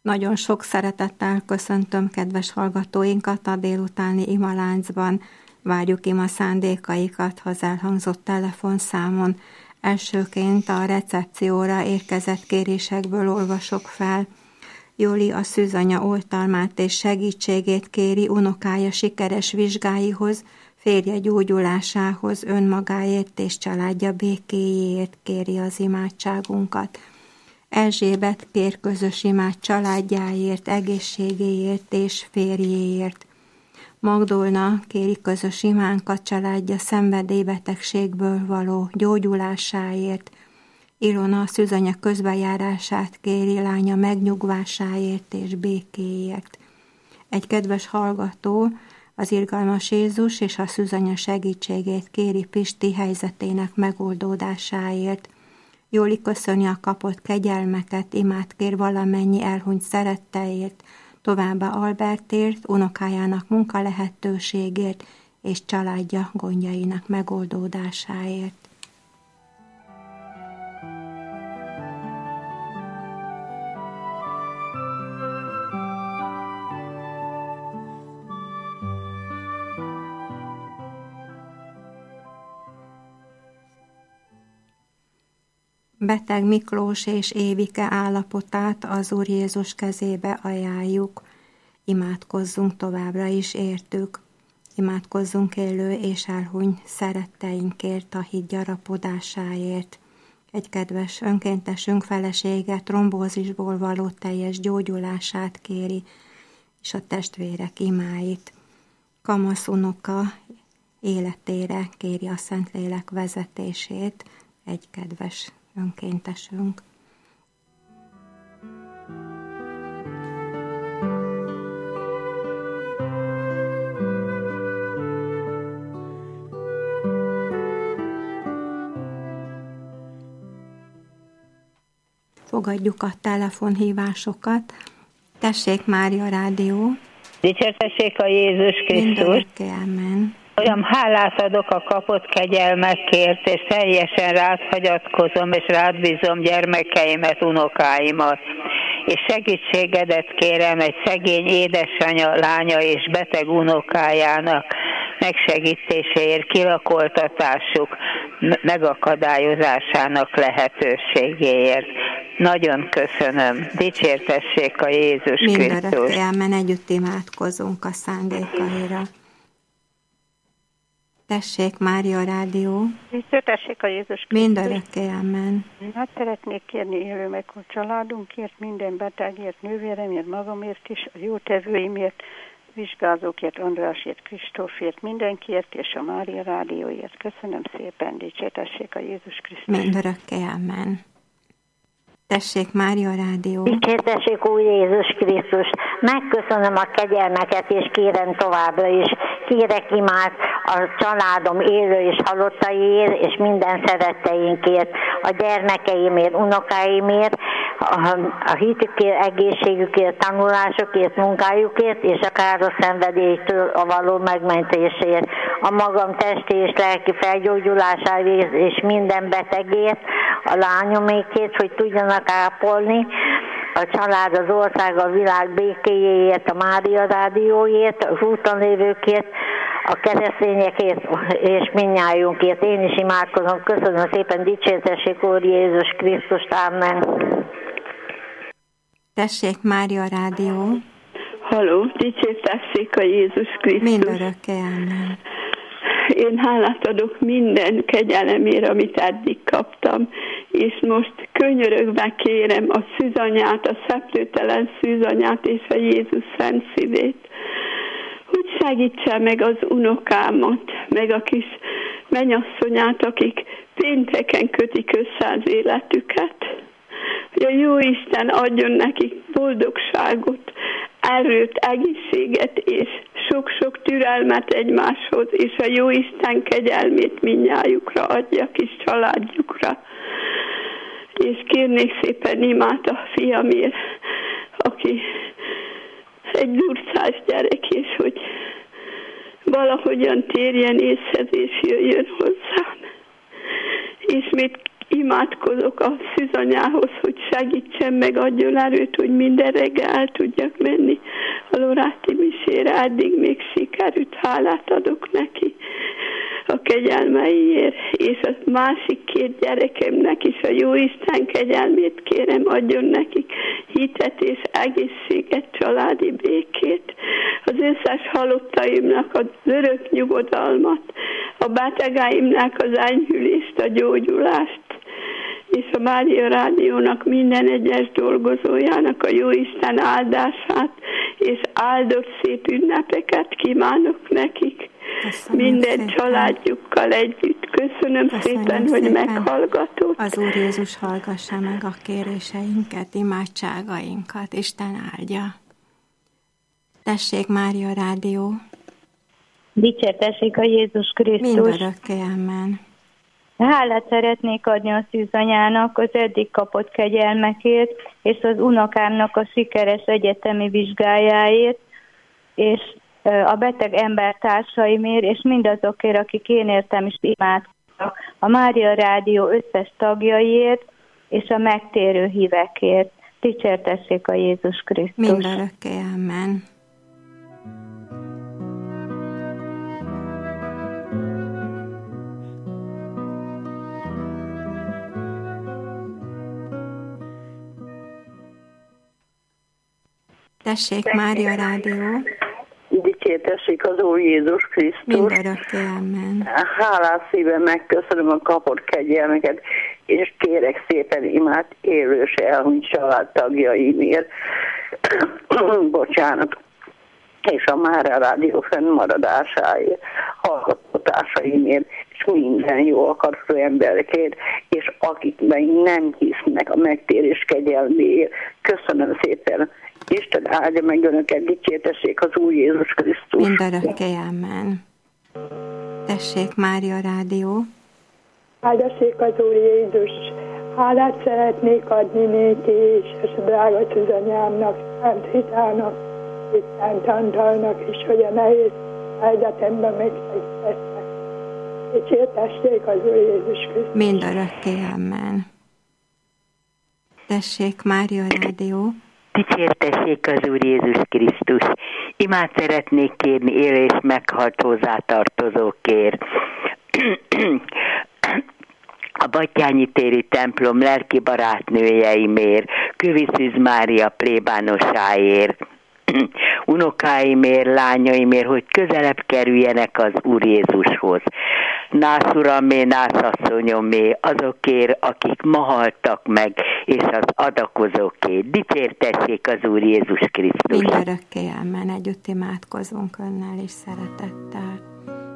Nagyon sok szeretettel köszöntöm kedves hallgatóinkat a délutáni imaláncban. Várjuk ima szándékaikat az elhangzott telefonszámon. Elsőként a recepcióra érkezett kérésekből olvasok fel. Jóli a szűzanya oltalmát és segítségét kéri unokája sikeres vizsgáihoz, férje gyógyulásához, önmagáért és családja békéjéért kéri az imádságunkat. Erzsébet kér közös imád családjáért, egészségéért és férjéért. Magdolna kéri közös imánkat családja szenvedélybetegségből való gyógyulásáért. Ilona a szűzanya közbejárását kéri lánya megnyugvásáért és békéért. Egy kedves hallgató az irgalmas Jézus és a szűzanya segítségét kéri Pisti helyzetének megoldódásáért. Jóli köszöni a kapott kegyelmeket, imát kér valamennyi elhunyt szeretteért, továbbá Albertért, unokájának munkalehetőségért és családja gondjainak megoldódásáért. Beteg Miklós és Évike állapotát az Úr Jézus kezébe ajánljuk. Imádkozzunk továbbra is értük. Imádkozzunk élő és elhunyt szeretteinkért, a hit gyarapodásáért. Egy kedves önkéntesünk felesége trombózisból való teljes gyógyulását kéri, és a testvérek imáit. Kamasz unoka életére kéri a Szentlélek vezetését, egy kedves önkéntesünk. Fogadjuk a telefonhívásokat. Tessék, Mária Rádió. Dicsértessék a Jézus Krisztus. Mindörökké, amen. Olyan hálát adok a kapott kegyelmekért, és teljesen rád hagyatkozom, és rád bízom gyermekeimet, unokáimat. És segítségedet kérem egy szegény édesanyja, lánya és beteg unokájának megsegítéséért, kilakoltatásuk megakadályozásának lehetőségéért. Nagyon köszönöm. Dicsértessék a Jézus Krisztus. Mindörökké, amen. Együtt imádkozunk a szándékaira. Tessék, Mária Rádió. Dicsértessék a Jézus Krisztus. Mindörökké, amen. Hát szeretnék kérni élő meg a családunkért, minden betegért, nővéremért, magamért is, a jótevőimért, vizsgázókért, Andrásért, Kristófért, mindenkiért, és a Mária Rádióért. Köszönöm szépen, dicsértessék a Jézus Krisztus. Mindörökké, amen. Tessék, Mária Rádió. Dicsértessék Úr Jézus Krisztus. Megköszönöm a kegyelmeket, és kérem továbbra is. Kérek imát a családom élő és halottaiért, és minden szeretteinkért, a gyermekeimért, unokáimért, a hitükért, egészségükért, tanulásokért, munkájukért, és a káros szenvedélytől a való megmentésért, a magam testi és lelki felgyógyulásáért, és minden betegért, a lányomékért, hogy tudjanak ápolni, a család, az ország, a világ békéjéért, a Mária Rádióért, az úton lévőkért, a keresztényekért és mindnyájunkért. Én is imádkozom. Köszönöm szépen, dicsértessék Úr Jézus Krisztust. Amen. Tessék, Mária Rádió. Halló, dicsértessék a Jézus Krisztus. Mindörökké, amen. Én hálát adok minden kegyelemért, amit eddig kaptam, és most könyörögve kérem a szűzanyát, a szeplőtelen szűzanyát és a Jézus szent szívét, hogy segítse meg az unokámat, meg a kis mennyasszonyát, akik pénteken kötik össze az életüket, hogy a Jóisten adjon nekik boldogságot, erőt, egészséget és sok-sok türelmet egymáshoz, és a Jóisten kegyelmét mindnyájukra adja, kis családjukra. És kérnék szépen imát a fiamért, aki egy durcás gyerek, és hogy valahogyan térjen észhez, és jöjjön hozzám. És még imádkozok a szűzanyához, hogy segítsen meg, adjon erőt, hogy minden reggel el tudjak menni a Loráti misére. Eddig még sikerült, hálát adok neki a kegyelmeiért, és a másik 2 gyerekemnek is a Jóisten kegyelmét kérem, adjon nekik hitet és egészséget, családi békét, az összes halottaimnak az örök nyugodalmat, a betegeimnek az enyhülést, a gyógyulást, és a Mária Rádiónak minden egyes dolgozójának a Jóisten áldását, és áldott szép ünnepeket kívánok nekik. Köszönöm minden szépen. Családjukkal együtt. Köszönöm szépen, hogy meghallgatod. Az Úr Jézus hallgassa meg a kéréseinket, imádságainkat, Isten áldja. Tessék, Mária Rádió. Dicsértessék a Jézus Krisztus. Mindörökké, amen. Hálát szeretnék adni a szűzanyának az eddig kapott kegyelmekért, és az unokámnak a sikeres egyetemi vizsgájáért, és a beteg embertársaimért, és mindazokért, akik én értem is imádkoznak, a Mária Rádió összes tagjaiért, és a megtérő hívekért. Dicsértessék a Jézus Krisztus. Mindörökké, amen. Tessék, Mária Rádió. Dicsértessék az Úr Jézus Krisztus. Mindörökké, amen. Hálás szíven megköszönöm a kapott kegyelmeket, és kérek szépen imát élős elhunyt családtagjaimért. Bocsánat. És a Mária Rádió fennmaradásáért, hallgatótársaimért, és minden jó akartó emberekért, és akik meg nem hisznek a megtérés kegyelméért. Köszönöm szépen. Isten áldja meg önöket, dicsértessék az Úr Jézus Krisztus. Mindörökké, amen. Tessék, Mária Rádió. Áldassék az Úr Jézus. Hálát szeretnék adni néki és a drága szűzanyámnak, Szent Ritának, és Szent Antalnak is, hogy a nehéz egyetemben megsegíthetnek. Dicsértessék az Úr Jézus Krisztus. Mindörökké, amen. Tessék, Mária Rádió. Dicsértessék az Úr Jézus Krisztus. Imát szeretnék kérni élő és meghalt hozzátartozókért. A Battyányi téri templom lelki barátnőjeimért, Kövi Szűz Mária plébánosáért, unokáimért, lányaimért, hogy közelebb kerüljenek az Úr Jézushoz. Nász uramé, nász asszonyomé, azokért, akik ma haltak meg, és az adakozókért. Dicsértessék az Úr Jézus Krisztus. Mindörökké, amen. Együtt imádkozunk önnel és szeretettel.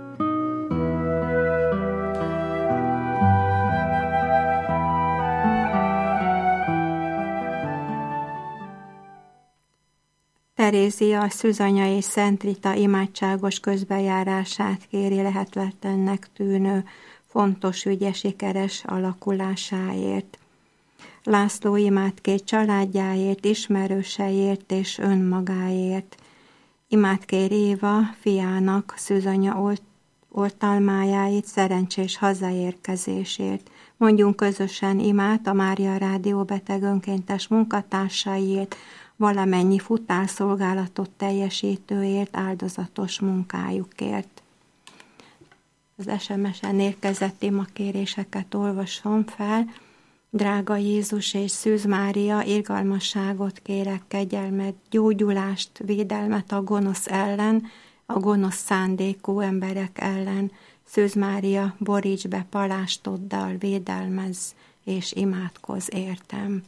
Terézia a Szűzanya és Szent Rita imádságos közbejárását kéri lehetetlennek tűnő fontos ügye sikeres alakulásáért. László imát kér családjáért, ismerőseiért és önmagáért. Imát kér Éva fiának Szűzanya oltalmájáért, szerencsés hazaérkezésért. Mondjunk közösen imát a Mária Rádió beteg önkéntes munkatársaiért, valamennyi futárszolgálatot teljesítőért, áldozatos munkájukért. Az SMS-en érkezett imakéréseket olvasom fel. Drága Jézus és Szűz Mária, irgalmasságot kérek, kegyelmet, gyógyulást, védelmet a gonosz ellen, a gonosz szándékú emberek ellen. Szűz Mária, boríts be palástoddal, védelmezz és imádkozz értem.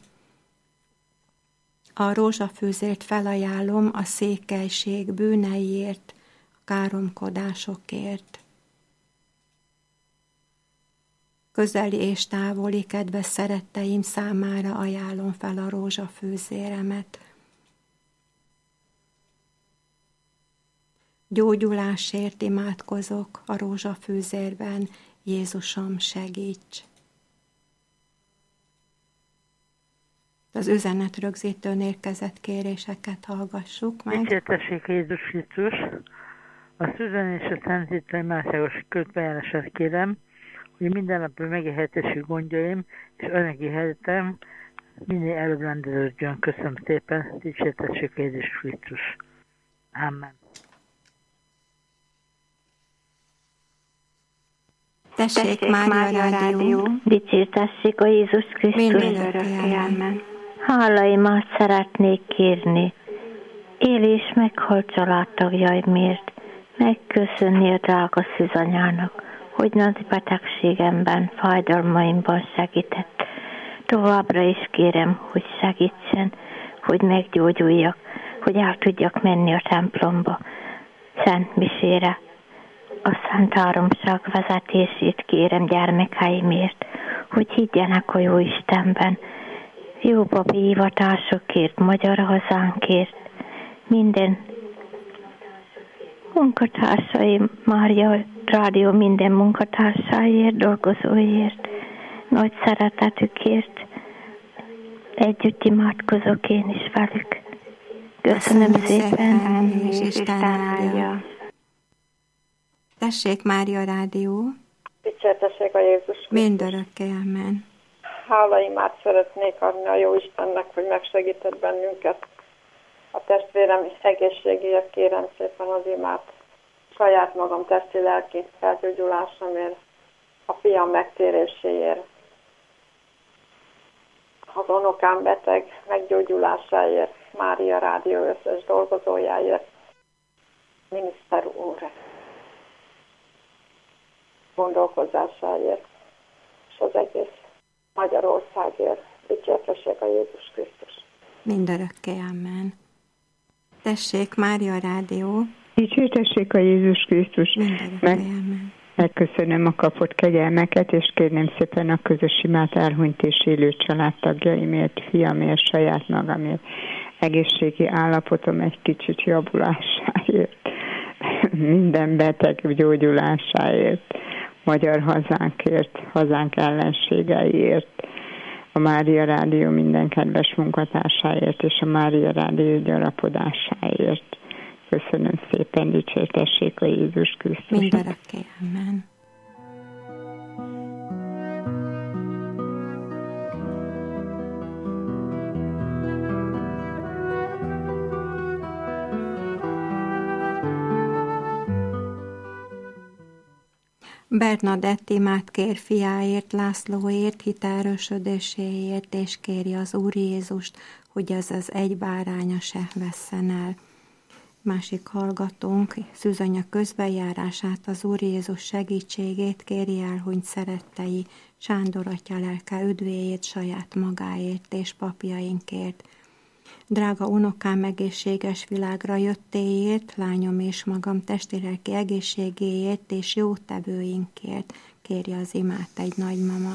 A rózsafűzért felajánlom a székelység bűneiért, a káromkodásokért. Közeli és távoli kedves szeretteim számára ajánlom fel a rózsafűzéremet. Gyógyulásért imádkozok a rózsafűzérben, Jézusom, segíts! Az üzenetrögzítőn érkezett kéréseket hallgassuk meg. Dicsértessék Jézus Krisztus! A Szűzanya és a Szent Rita imádságos közbejárását kérem, én minden nap megélhetési gondjaim, és anyagi helyzetem minél előbb rendeződjön. Köszönöm szépen, dicsértessék Jézus Krisztus. Amen. Tessék Mária Rádió, dicsértessék a Jézus Krisztus. Mindörökké, amen. Hálaimat szeretnék kérni, él és meghalt családtagjaimért, megköszönni a drága szűzanyának, hogy nagy betegségemben, fájdalmaimban segített. Továbbra is kérem, hogy segítsen, hogy meggyógyuljak, hogy el tudjak menni a templomba, Szent Misére. A Szent Háromság vezetését kérem gyermekeimért, hogy higgyenek a jó Istenben, jó papi hivatásokért, magyar hazánkért, minden munkatársaim, Mária Rádió minden munkatársáért, dolgozóért, nagy szeretetükért, együtt imádkozok én is velük. Köszönöm szépen, és Isten áldja. Tessék Mária Rádió, dicsértessék a Jézus. mindörökké, amen. Hálaimát szeretnék adni a jó Istennek, hogy megsegített bennünket. A testvérem egészségéért kérem szépen az imát. Saját magam testi-lelki felgyógyulásomért, a fiam megtéréséért, az unokám beteg meggyógyulásáért, Mária Rádió összes dolgozójáért, miniszter úr gondolkozásáért, és az egész Magyarországért. Dicsértessék a Jézus Krisztus. Mindörökké, amen. Tessék Mária Rádió, dicsértessék a Jézus Krisztus. Megköszönöm a kapott kegyelmeket, és kérném szépen a közös imát elhunyt és élő családtagjaimért, fiamért, saját magamért, egészségi állapotom egy kicsit javulásáért, minden beteg gyógyulásáért, magyar hazánkért, hazánk ellenségeiért, a Mária Rádió minden kedves munkatársáért, és a Mária Rádió gyarapodásáért. Köszönöm szépen, dicsértessék a Jézus Krisztus. mindörökké, amen. Bernadett imát kér fiáért, Lászlóért, hitelrösödéséért, és kéri az Úr Jézust, hogy az egy báránya se vesszen el. Másik hallgatónk Szűzanya közbenjárását, az Úr Jézus segítségét kéri elhunyt szerettei, Sándor atya lelke üdvéjét saját magáért és papjainkért. Drága unokám egészséges világra jöttéért, lányom és magam testi-lelki egészségéért és jótevőinkért kéri az imát egy nagymama.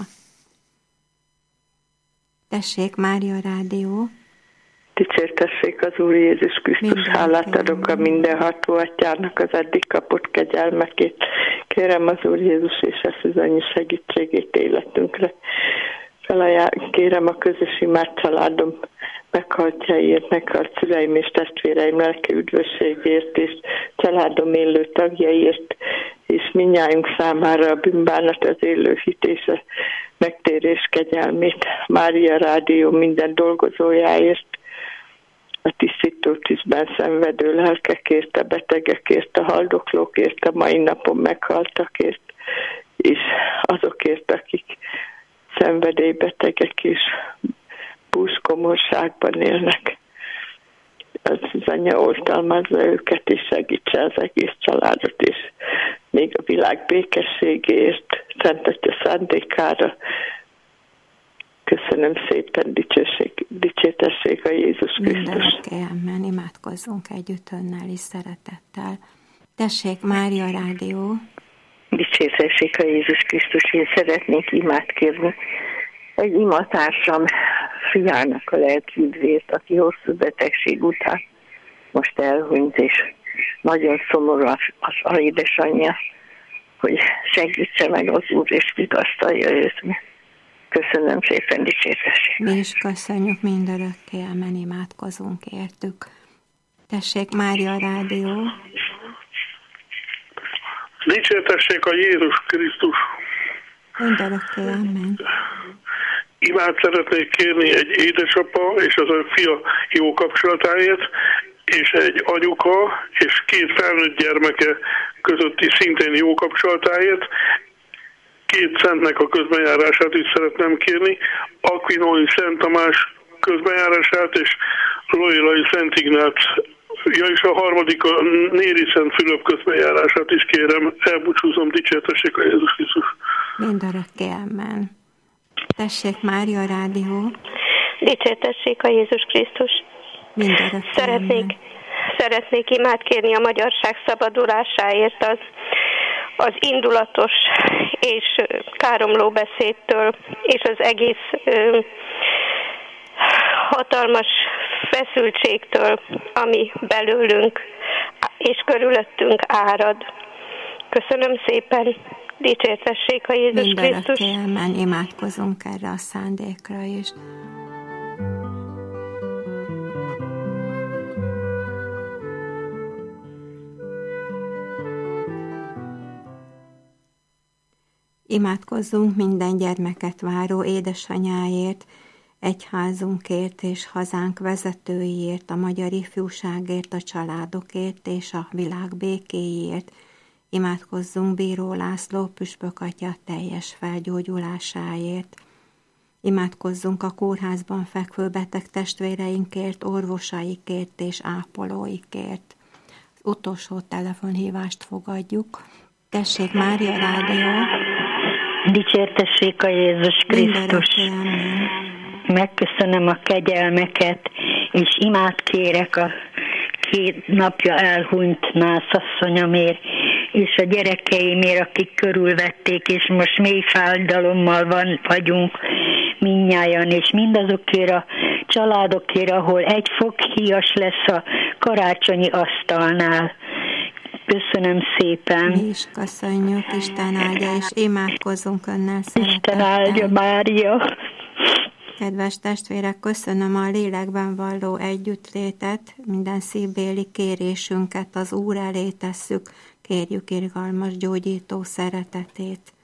Tessék Mária Rádió, dicsértessék az Úr Jézus Krisztus, hálát adok a mindenható atyának az eddig kapott kegyelmekét. Kérem az Úr Jézus és a szűzanyi segítségét életünkre. Kérem a közös imád családom meghaltjáért, meghalt szüleim és testvéreim lelki üdvösségért, és családom élő tagjaiért, és mindnyájunk számára a bűnbánat, az élő hit és a megtérés kegyelmét. Mária Rádió minden dolgozójáért, a tisztító tűzben szenvedő lelkekért, a betegekért, a haldoklókért, a mai napon meghaltakért, és azokért, akik szenvedélybetegek és búskomorságban élnek. Az anya oltalmazza őket, és segítse az egész családot, és még a világ békességéért, Szent Atya szándékára. Köszönöm szépen, dicsértessék a Jézus Krisztus. mindörökké, amen. Imádkozzunk együtt önnel is szeretettel. Tessék Mária Rádió, dicsértessék a Jézus Krisztus. Én szeretnék imát kérni egy imatársam fiának a lelki üdvét, aki hosszú betegség után most elhunyt, és nagyon szomorú az édesanyja, hogy segítse meg az Úr, és vigasztalja őt. Köszönöm szépen, dicsértessék. mi is köszönjük, mindörökké, amen. Imádkozunk értük. Tessék Mária Rádió, dicsértessék a Jézus Krisztus. Mindörökké, amen. Imát szeretnék kérni egy édesapa és az a fia jó kapcsolatáért, és egy anyuka és 2 felnőtt gyermeke közötti szintén jó kapcsolatáért. 2 szentnek a közbenjárását is szeretném kérni, Aquinói Szent Tamás közbenjárását és Loyolai Szent Ignác, és a harmadik a Néri Szent Fülöp közbenjárását is kérem. Elbúcsúzom, dicsértessék a Jézus Krisztus. Mindörökké, amen. Tessék, Mária Rádió. Dicsértessék a Jézus Krisztus. Szeretnék imát kérni a magyarság szabadulásáért az indulatos és káromló beszédtől, és az egész hatalmas feszültségtől, ami belőlünk és körülöttünk árad. Köszönöm szépen, dicsértessék a Jézus Krisztus. Mindörökké, imádkozunk erre a szándékra is. Imádkozzunk minden gyermeket váró édesanyáért, egyházunkért és hazánk vezetőiért, a magyar ifjúságért, a családokért és a világ békéért. Imádkozzunk Bíró László püspök atya teljes felgyógyulásáért. Imádkozzunk a kórházban fekvő beteg testvéreinkért, orvosaikért és ápolóikért. Az utolsó telefonhívást fogadjuk. Tessék, Mária Rádió. Dicsértessék a Jézus Krisztus. Megköszönöm a kegyelmeket, és imát kérek a 2 napja elhunyt nászasszonyomért, és a gyerekeimért, akik körülvették, és most mély fájdalommal vagyunk mindnyájan, és mindazokért a családokért, ahol egy foghíjas lesz a karácsonyi asztalnál. Köszönöm szépen. Mi is köszönjük, Isten áldja, és imádkozzunk önnel szeretettel. Isten áldja, Mária. Kedves testvérek, köszönöm a lélekben valló együttlétet, minden szívbéli kérésünket az Úr elé tesszük, kérjük irgalmas gyógyító szeretetét.